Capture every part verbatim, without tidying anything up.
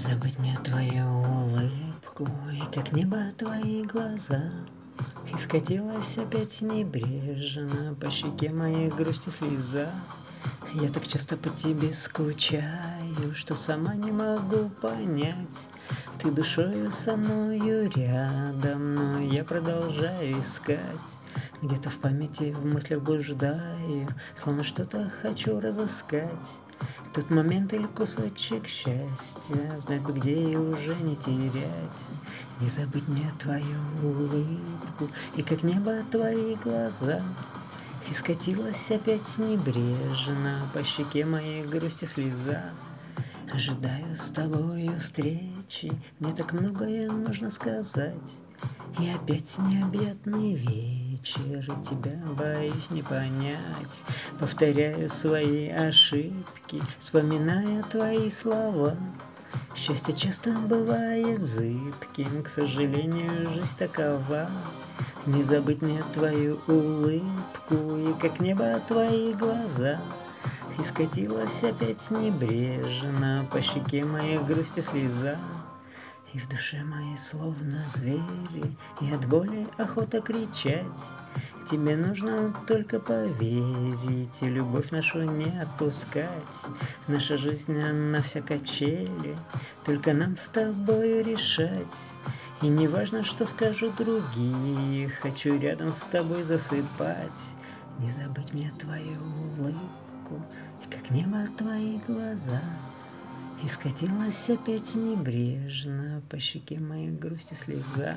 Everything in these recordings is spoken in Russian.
забыть мне твою улыбку и как небо твои глаза. И скатилась опять небрежно по щеке моей грусти слеза. Я так часто по тебе скучаю, что сама не могу понять. Ты душою со мною рядом, но я продолжаю искать. Где-то в памяти, в мыслях блуждаю, словно что-то хочу разыскать. Тот момент или кусочек счастья, знать бы где и уже не терять. Не забыть мне твою улыбку и как небо твои глаза. И скатилась опять небрежно по щеке моей грусти слеза. Ожидаю с тобою встречи, мне так многое нужно сказать. И опять необъятный вечер, и тебя боюсь не понять. Повторяю свои ошибки, вспоминая твои слова. Счастье часто бывает зыбким, к сожалению, жизнь такова. Не забыть мне твою улыбку и как небо твои глаза. И скатилась опять небрежно по щеке моей грусти слеза. И в душе моей словно звери, и от боли охота кричать. Тебе нужно только поверить и любовь нашу не отпускать. Наша жизнь, она вся качели, только нам с тобою решать. И не важно, что скажут другие, хочу рядом с тобой засыпать. Не забыть мне твою улыбку и как небо твои глаза. И скатилась опять небрежно по щеке моей грусти слеза.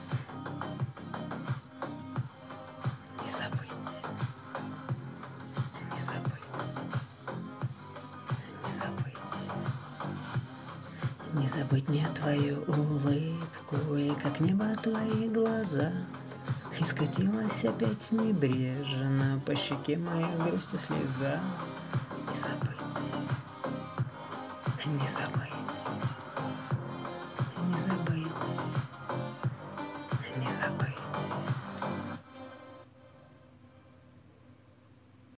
Не забыть, не забыть, не забыть. Не забыть мне твою улыбку и как небо твои глаза. И скатилась опять небрежно по щеке моей грусти слеза. Не забыть, не забыть.